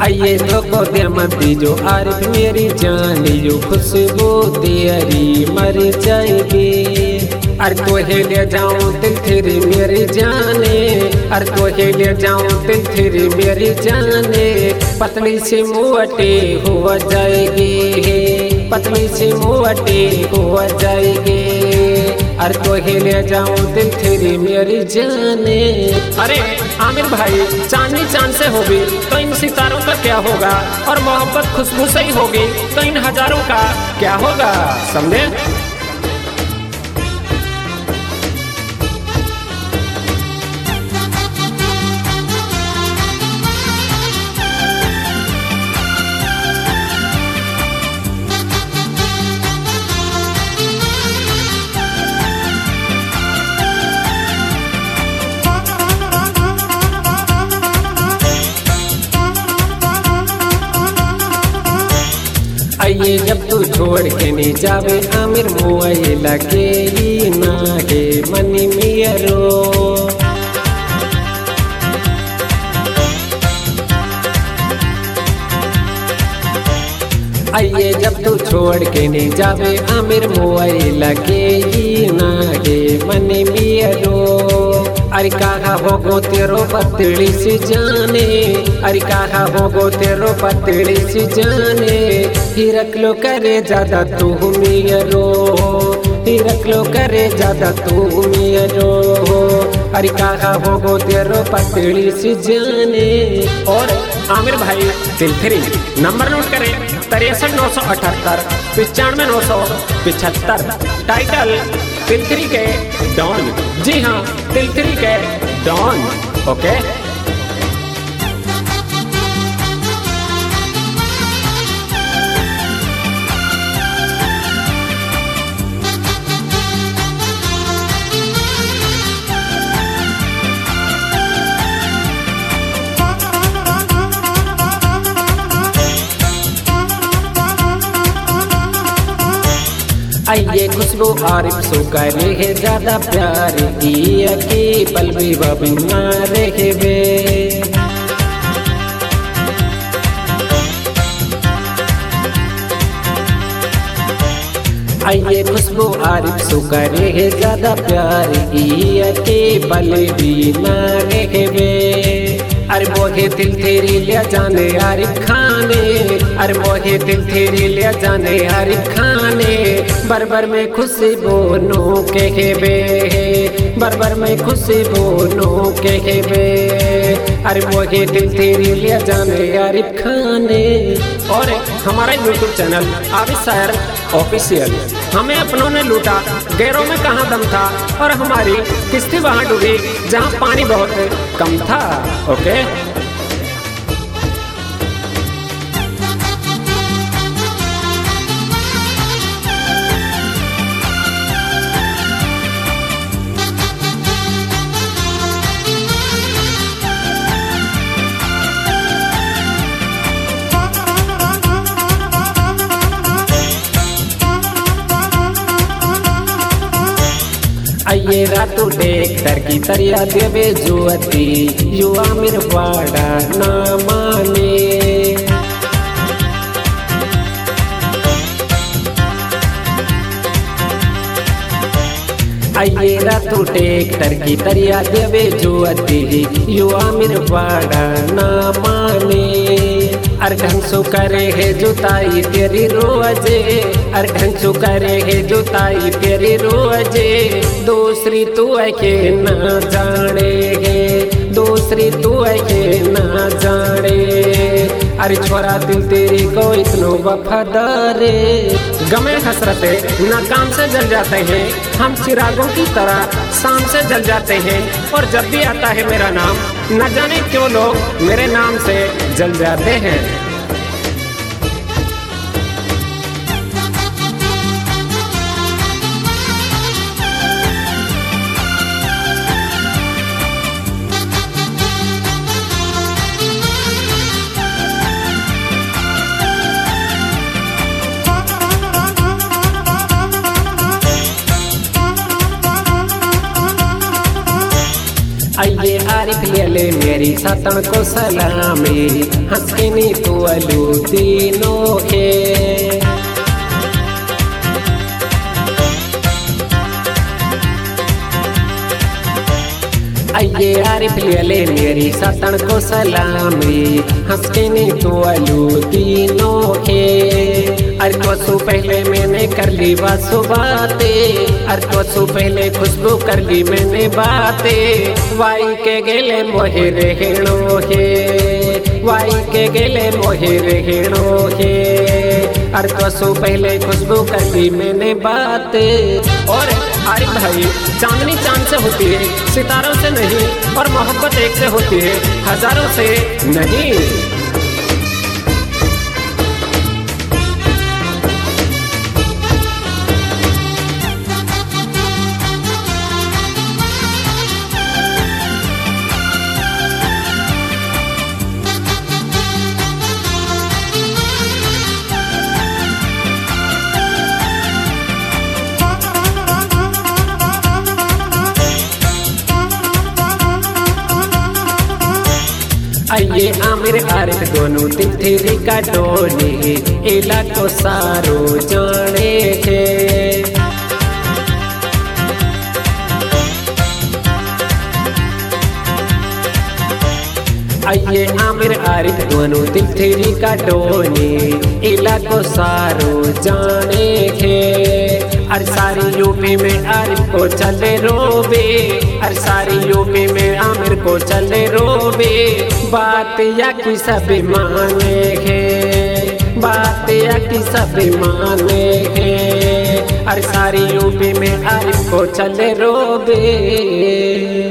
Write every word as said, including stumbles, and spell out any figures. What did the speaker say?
आइए तो को दे मत दीजो आरिफ मेरी जान लीजो खुशबू तेरी मर जाएगी। अरे तो हे ले जाऊं दिल तेरी मेरी जाने, अरे तो हे ले जाऊं दिल तेरी मेरी जाने। पतली सी मुँहटे हो जाएगी, पतली सी मुँहटे हो जाएगी। अरे तो हे ले जाऊं दिल तेरी मेरी जाने। अरे आमिर भाई चांदनी चांद से होगी तो इन सितारों का क्या होगा, और मोहब्बत खुशबू से ही होगी तो इन हजारों का क्या होगा, समझे। आइए जब तू छोड़ के नहीं जावे आमिर मुआई लगे ही ना के मनी मियरो। आइए जब तू छोड़ के नहीं जावे आमिर मुआई लगे ही ना के मनी मियरो। अरे कहा होगो तेरो पतली सी जाने, अरे कहा होगो तेरो पतली सी जाने। ही रख लो करे ज्यादा तू मेरो, ही रख लो करे ज्यादा तू मेरो। अरे कहा होगो तेरो पतली सी जाने। और आमिर भाई दिल थ्री नंबर नोट करें तिरसठ नौ सौ अठहत्तर पिचानवे नौ सौ पिछहत्तर। टाइटल दिल थ्री के डॉन, जी हाँ दिल थ्री के डॉन, ओके। आइए खुशबू आरिफ सो करे है ज्यादा प्यार किया कि पल भी बबिना रहे वे। आइए खुशबू आरिफ सो करे है ज्यादा प्यार किया कि पल भी ना रहे वे। अरे मोहे दिल तेरी ले जाने आरिफ खाने, अरे मोहे दिल तेरी ले जाने आरिफ खाने। बरबर में खुशी बोनो के बे, बरबर में खुशी बोनो के बे। अरे मोहे दिल तेरी ले जाने आरिफ खाने। और हमारा यूट्यूब चैनल आबिद शायर ऑफिशियल। हमें अपनों ने लूटा गैरों में कहाँ दम था, और हमारी किस्ती वहाँ डूबी जहाँ पानी बहुत कम था, ओके। आइए रातों देख कर की तरिया देवे जुअती यू आमिर वाड़ा ना माने। आइए रातों देख कर की तरिया देवे जुअती यू आमिर वाड़ा ना माने। अरे ढंग सो करे है जुताई तेरी रोजे, अरे ढंग सो करे है जुताई तेरी रोजे। दूसरी तू है के ना जाने है, दूसरी तू है के ना जाने। अरे छोरा दिल तेरी को इतनो वफादारे। गमे हसरते नाकाम से जल जाते हैं हम चिरागों की तरह, शाम से जल जाते हैं। और जब भी आता है मेरा नाम न जाने क्यों लोग मेरे नाम से जल जाते हैं। आइए आरिफ आरिफ ले ले मेरी सतन को सलामी हंसकिनी तू अलू तीनों के आइए आरिफ ले ले मेरी सतन को सलामी हंसकिनी तू अलू तीनों के अरे तो सु पहले मैंने कर ली बासु बातें अरे तो सु पहले खुशबू कर ली मैंने बातें वाई के गेले मोहे रहणो है वाई के गेले मोहे रहणो है अरे तो सु पहले खुशबू कर ली मैंने बातें। और आरिफ भाई चांदनी चांद से होती है सितारों से नहीं और मोहब्बत एक से होती है हजारों से नहीं। आइए आमिर आरिफ दोनों तिलथिरी का डोली इला को सारो जाने के आइए आमिर आरिफ दोनों तिलथिरी का डोली इला को सारो जाने के अरे सारी यूपी में आरिफ को चले रोबे अरे सारी यूपी में आमिर को चले रोबे बात या की सब माने हैं बात या की सब माने हैं अरे सारी यूपी में आरिफ को चले रोबे।